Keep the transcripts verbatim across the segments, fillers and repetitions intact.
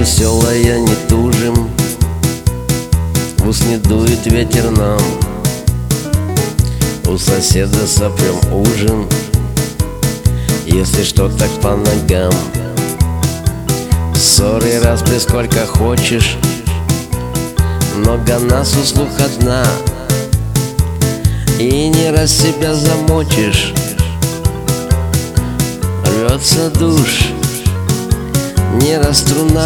веселая, не тужим, в ус не дует ветер нам, у соседа сопрем ужин, если что, так по ногам. Ссоры распри сколько хочешь, много нас услуг одна, и не раз себя замочишь. Рвется душ, не раз струна.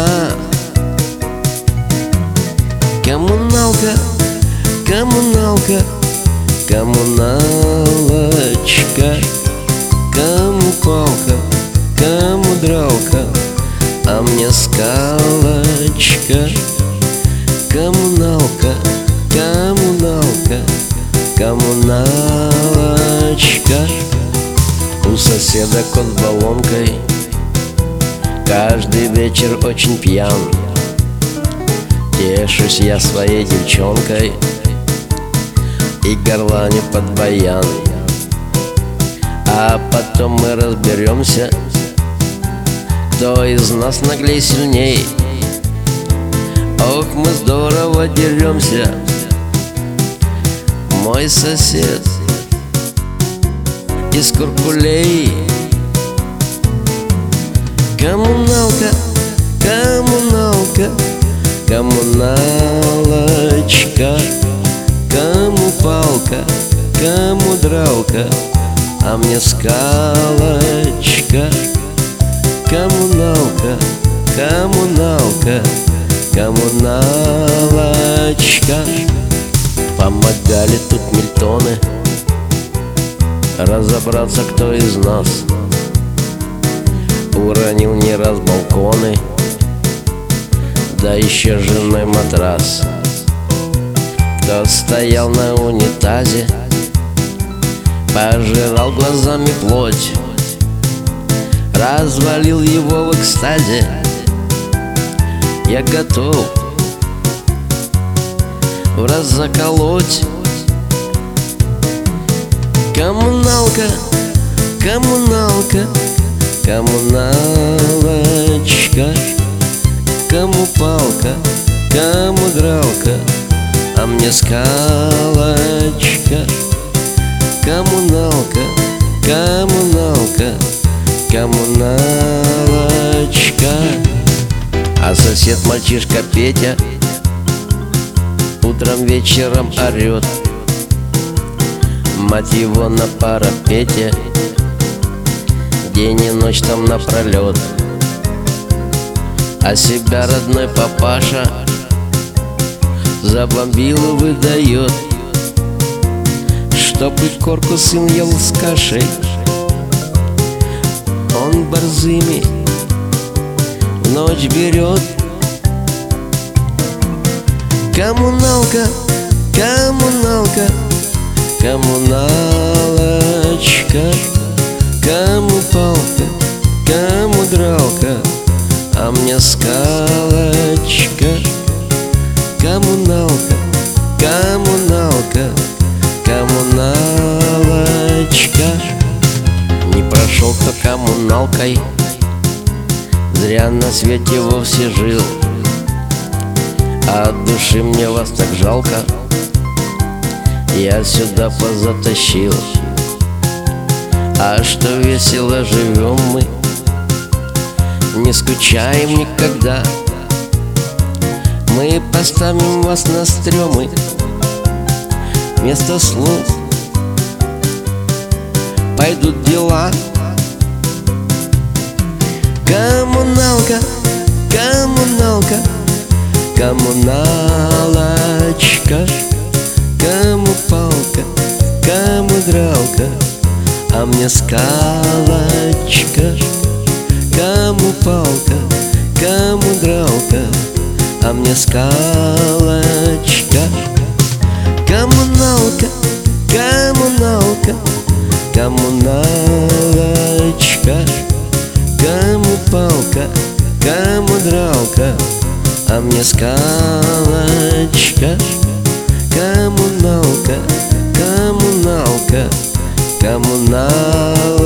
Коммуналка, коммуналка, коммуналочка. Кому палка, кому дралка, а мне скалочка. Коммуналка, коммуналка, коммуналочка. У соседа кот с баллонкой, каждый вечер очень пьян. Тешусь я своей девчонкой и горланю под баян. А потом мы разберемся, кто из нас наглей сильней. Ох, мы здорово деремся, мой сосед из Куркулей. Коммуналка, коммуналка, коммуналочка. Кому палка, кому дралка, а мне скалочка. Коммуналка, коммуналка, коммуналочка. Помогали тут Мильтоны разобраться, кто из нас уронил не раз балконы, да еще женой матрас. Кто стоял на унитазе, пожирал глазами плоть, развалил его в экстазе. Я готов в раз заколоть. Коммуналка, коммуналка, коммуналочка. Кому палка, кому дралка, а мне скалочка. Коммуналка, коммуналка, коммуналочка. А сосед мальчишка Петя утром вечером орет, мать его на парапете, день и ночь там напролет. А себя родной папаша за бомбилу выдает, чтоб и корку сын ел с кашей. Он борзыми в ночь берет. Коммуналка, коммуналка, коммуналочка. Кому палка, кому дралка, а мне скалочка. Коммуналка, коммуналка, коммуналочка. Не прошел кто коммуналкой, зря на свете вовсе жил. А от души мне вас так жалко, я сюда позатащил. А что весело живем мы, не скучаем никогда. Мы поставим вас на стремы, вместо слов пойдут дела. Коммуналка, коммуналка, коммуналочка. Кому палка, кому дралка, а мне скалочка. Кому палка, кому дралка, а мне скалочка. Коммуналка, коммуналка, коммуналочка. Кому палка, кому дралка, а мне скалочка. Коммуналка, коммуналка, коммуналочка.